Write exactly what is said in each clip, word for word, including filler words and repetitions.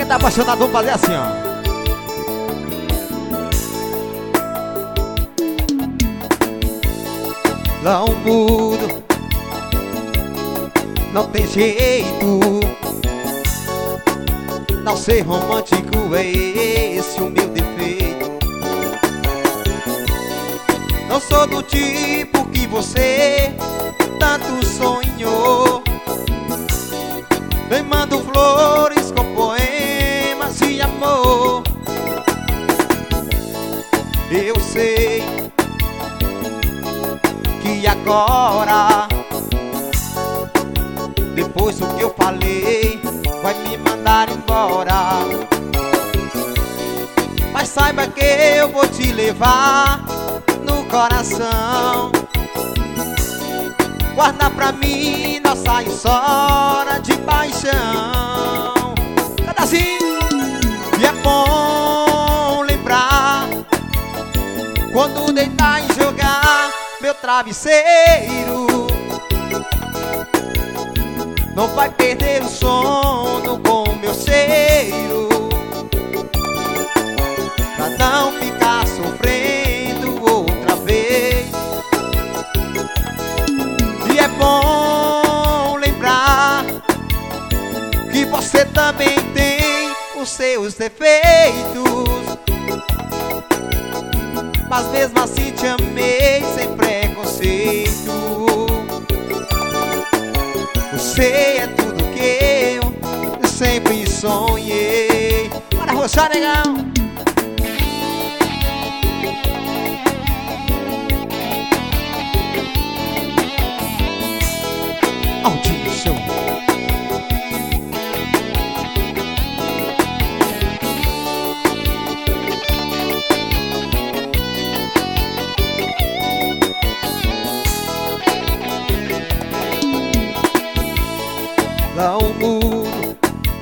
tá apaixonado, vamos fazer assim, ó. Não mudo, não tem jeito. Não ser romântico é esse o meu defeito. Não sou do tipo que você tanto sonhou. Nem mando flores com poemas de amor. Eu sei que agora, depois do que eu falei, vai me mandar embora. Mas saiba que eu vou te levar no coração. Guarda pra mim nossa história de paixão. Canta assim. E é bom lembrar quando deitar e jogar meu travesseiro. Não vai perder o sono com o meu cheiro, pra não ficar sofrendo outra vez. E é bom lembrar que você também tem os seus defeitos, mas mesmo assim te amei sem preconceito. Você é tudo que eu sempre sonhei. Bora roxar, negão. Aldinho Show. Não mudo,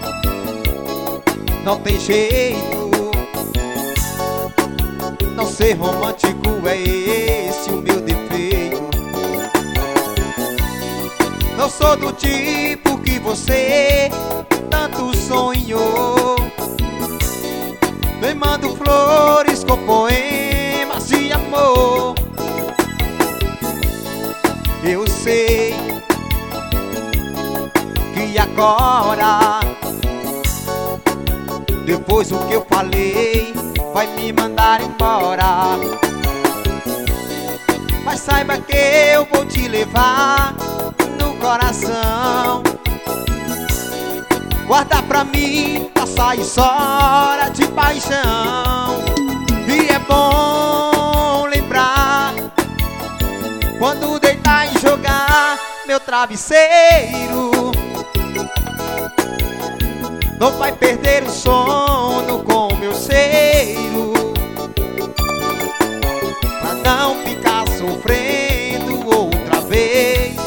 não tem jeito. Não ser romântico é esse o meu defeito. Não sou do tipo que você tanto sonhou. Nem mando flores com poemas de amor. Eu sei que agora, depois do que eu falei, vai me mandar embora. Mas saiba que eu vou te levar no coração. Guarda pra mim nossa história de paixão. E é bom lembrar quando deitar e jogar meu travesseiro. Não vai perder o sono com o meu cheiro, pra não ficar sofrendo outra vez.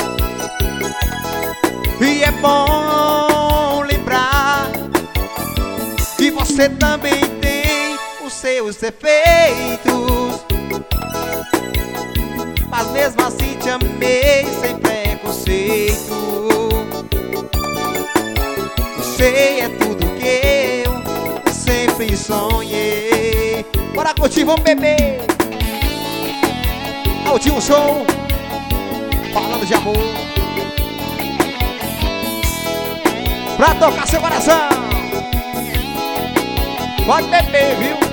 E é bom lembrar que você também tem os seus defeitos, mas mesmo assim te amei sem preconceito. Você é tudo que eu sempre sonhei. Bora curtir, vamos beber. Aldinho Show, falando de amor, pra tocar seu coração. Pode beber, viu?